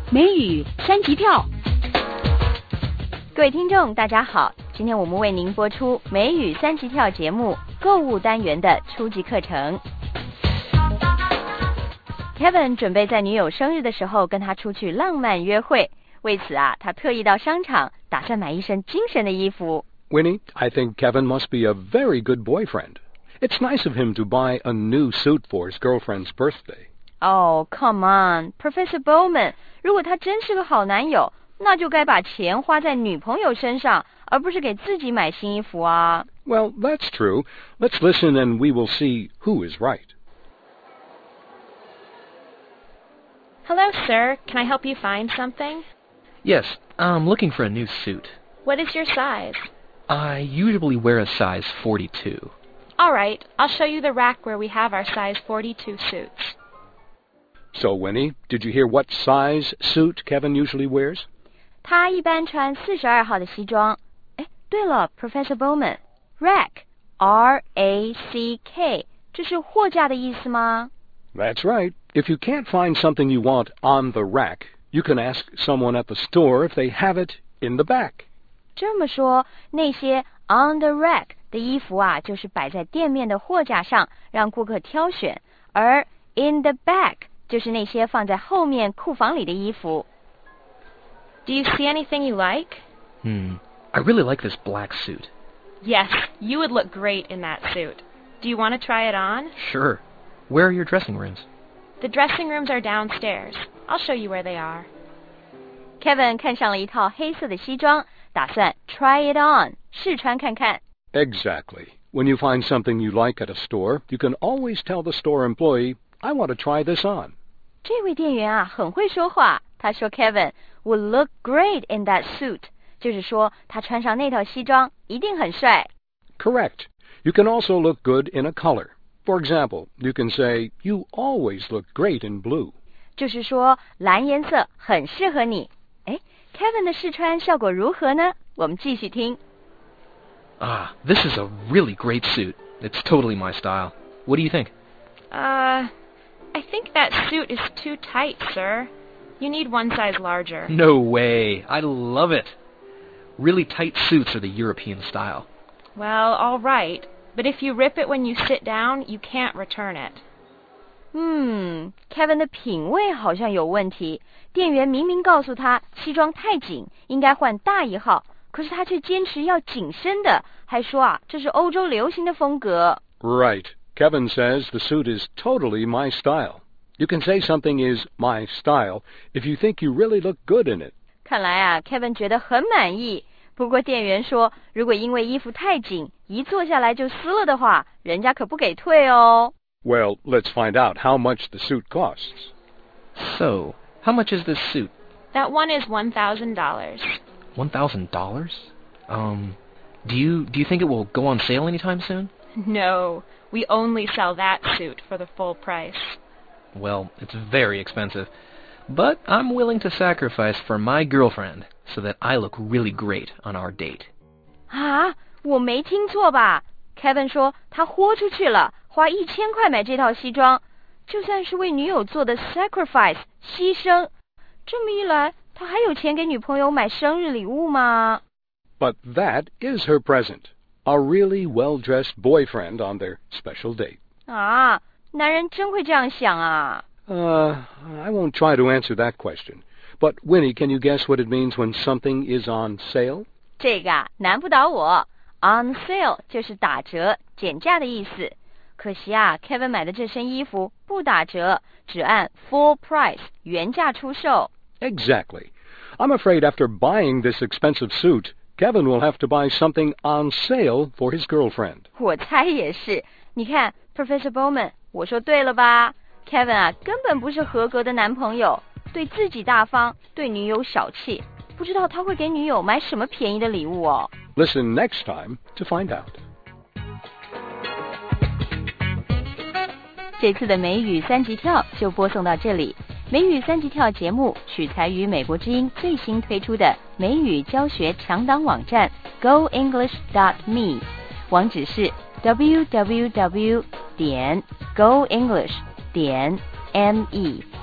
美语三级跳。 各位听众大家好，今天我们为您播出美语三级跳节目购物单元的初级课程。Kevin 准备在女友生日的时候跟她出去浪漫约会，为此他特意到商场打算买一身精神的衣服。 Winnie, I think Kevin must be a very good boyfriend. It's nice of him to buy a new suit for his girlfriend's birthday. Oh, come on, Professor Bowman, 如果他真是个好男友，那就该把钱花在女朋友身上，而不是给自己买新衣服啊。 Well, that's true. Let's listen and we will see who is right. Hello, sir. Can I help you find something? Yes, I'm looking for a new suit. What is your size? I usually wear a size 42. All right, I'll show you the rack where we have our size 42 suits. So, Winnie, did you hear what size suit Kevin usually wears? 他一般穿42号的西装。对了 Professor Bowman, rack, R-A-C-K, 这是货架的意思吗？ That's right. If you can't find something you want on the rack, you can ask someone at the store if they have it in the back. 这么说，那些 on the rack 的衣服就是摆在店面的货架上，让顾客挑选，而 in the back 就是那些放在后面库房里的衣服。 Do you see anything you like? I really like this black suit. Yes, you would look great in that suit. Do you want to try it on? Sure. Where are your dressing rooms? The dressing rooms are downstairs. I'll show you where they are. Kevin 看上了一套黑色的西装，打算 try it on 试穿看看。 Exactly. When you find something you like at a store, you can always tell the store employee, I want to try this on. 这位店员很会说话，他说 Kevin would look great in that suit， 就是说他穿上那套西装一定很帅。 Correct. You can also look good in a color. For example, you can say, you always look great in blue. 就是说蓝颜色很适合你。Kevin 的试穿效果如何呢？我们继续听。 This is a really great suit. It's totally my style. What do you think? I think that suit is too tight, sir. You need one size larger. No way. I love it. Really tight suits are the European style. Well, all right. But if you rip it when you sit down, you can't return it. Kevin 的品味好像有问题。店员明明告诉他西装太紧，应该换大一号，可是他却坚持要紧身的，还说这是欧洲流行的风格。 Right. Kevin says the suit is totally my style. You can say something is my style if you think you really look good in it. 看来Kevin 觉得很满意。不过店员说，如果因为衣服太紧，一坐下来就撕了的话，人家可不给退哦。 Well, let's find out how much the suit costs. So, how much is this suit? That one is $1,000. $1,000? Do you think it will go on sale anytime soon? No, we only sell that suit for the full price. Well, it's very expensive. But I'm willing to sacrifice for my girlfriend so that I look really great on our date. 我没听错吧？ Kevin 说他豁出去了，花1000块买这套西装，就算是为女友做的 sacrifice 牺牲。这么一来，他还有钱给女朋友买生日礼物吗？ But that is her present. A really well-dressed boyfriend on their special date. 男人真会这样想啊。 I won't try to answer that question. But, Winnie, can you guess what it means when something is on sale? 这个难不倒我。On sale 就是打折、减价的意思。可惜Kevin 买的这身衣服不打折，只按 full price 原价出售。 Exactly. I'm afraid after buying this expensive suit, Kevin will have to buy something on sale for his girlfriend. 我猜也是。你看 Professor Bowman， 我说对了吧？ Kevin 根本不是合格的男朋友，对自己大方，对女友小气，不知道他会给女友买什么便宜的礼物哦。 Listen next time to find out. 这次的美语三级跳就播送到这里。美语三级跳节目取材于美国之音最新推出的美语教学强档网站 GoEnglish.me， 网址是 www.goenglish.me。